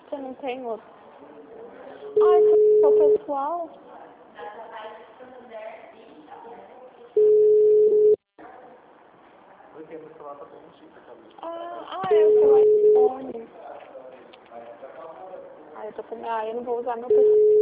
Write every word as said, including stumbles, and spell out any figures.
Você não tem outro? Ai, que é o pessoal. Ah, ah, é o seu iPhone. Ah, eu tô com... Ah, eu não vou usar meu pessoal.